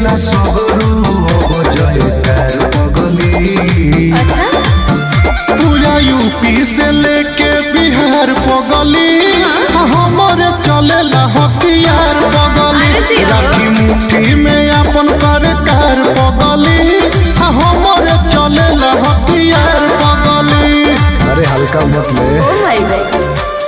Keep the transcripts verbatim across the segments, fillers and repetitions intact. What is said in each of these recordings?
गूंजेला शहरो अब जयकार पगली। अच्छा पूरा यूपी से लेके बिहार पगली हमारे चलेला हथियार पगली। राखी मुट्ठी में अपन सरकार पगली हमारे चलेला हथियार पगली। अरे हल्का मत ले। ओ भाई भाई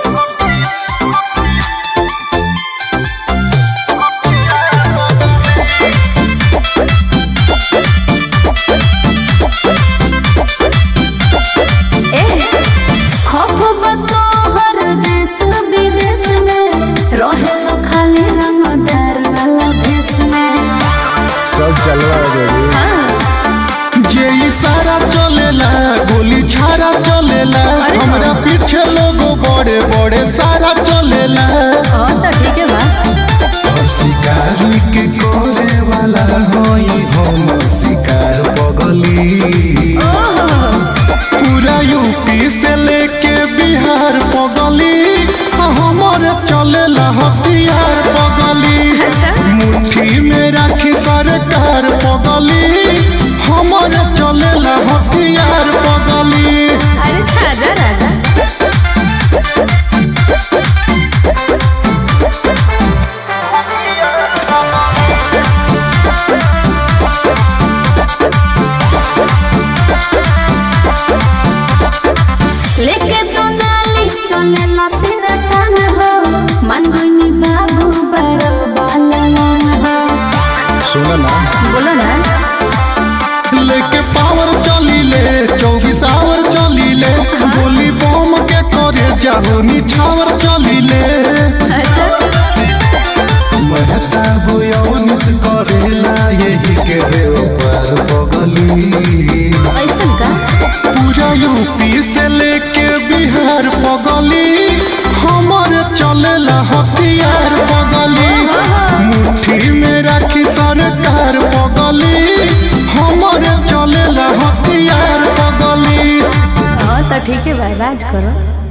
सब चलवा बेबी। जे इशारा चलेला गोली छारा चलेला हमरा पीछे लोग बड़े बड़े सारा चलेला। हाँ तो ठीक है बा। हर शिकारी के करे वाला होई हम शिकार पगली। पूरा यूपी से लेके बिहार पगली हमारे चलेला हथियार पगली। अच्छा मुट्ठी में राखी सरकार पगली हमारे चलेला हथियार पगली। अरे छाजा राजा लेके तो नाली चले ना सीधा तान हो मन गोनी बाबू बड़ो बालन हो। सुनो ना बोलो ना लेके पावर चली ले चौबीस आवर चली ले गोली बम के करे जाओ निछावर चली ले। अच्छा महता बुयोनिस करेला यही के व्यापार पगली। ऐसा का पूरा यूपी से लेके बिहार पगली हमारे चलेला हथियार पगली। मुट्ठी में राखी सरकार पगली हमारे चलेला हथियार पगली। हाँ तो ठीक है भाई राज करो।